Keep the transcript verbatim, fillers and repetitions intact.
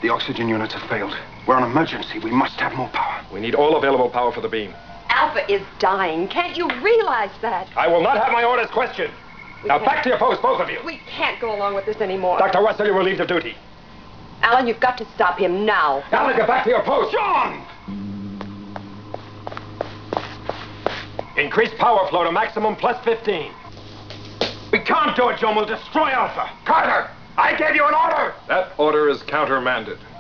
The oxygen units have failed. We're on emergency. We must have more power. We need all available power for the beam. Alpha is dying. Can't you realize that? I will not have my orders questioned. We now can't. back to your post, both of you. We can't go along with this anymore. Doctor Russell, you're relieved of duty. Alan, you've got to stop him now. Alan, get back to your post. John! Increase power flow to maximum plus fifteen. We can't do it, John. We'll destroy Alpha. Carter, I gave you an order. That order is countermanded.